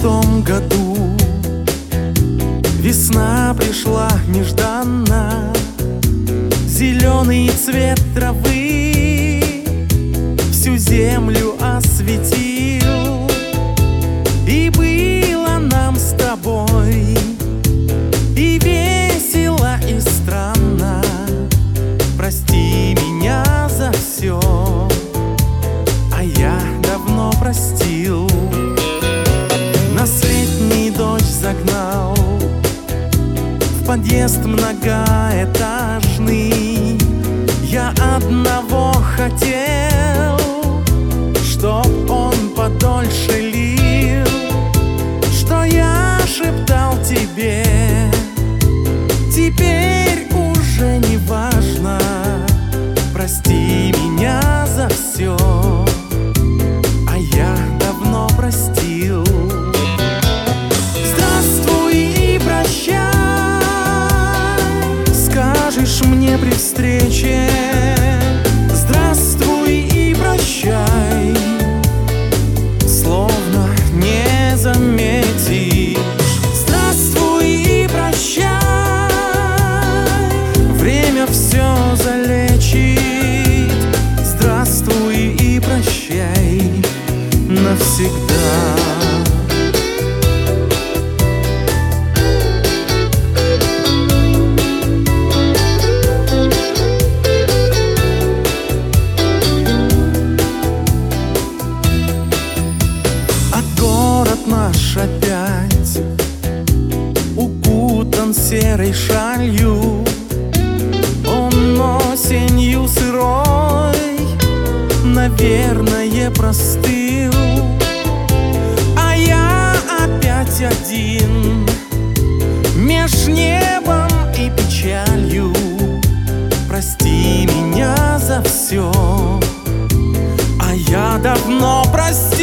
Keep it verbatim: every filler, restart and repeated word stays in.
шестом году весна пришла нежданно. Зеленый цвет травы всю землю осветил. И было нам с тобой и весело, и странно. Прости меня за все, а я давно простил. Нас летний дождь загнал в подъезд многоэтажный. Я одного хотел, чтоб он подольше лил. Что я шептал тебе, теперь уже не важно. Прости меня за все, а я давно простил. Здравствуй и прощай, скажешь мне при встрече. Здравствуй и прощай, словно не заметишь. Здравствуй и прощай, время все залечит. Здравствуй и прощай навсегда. Наш опять укутан серой шалью. Он осенью сырой, наверное, простыл. А я опять один меж небом и печалью. Прости меня за все, а я давно простил.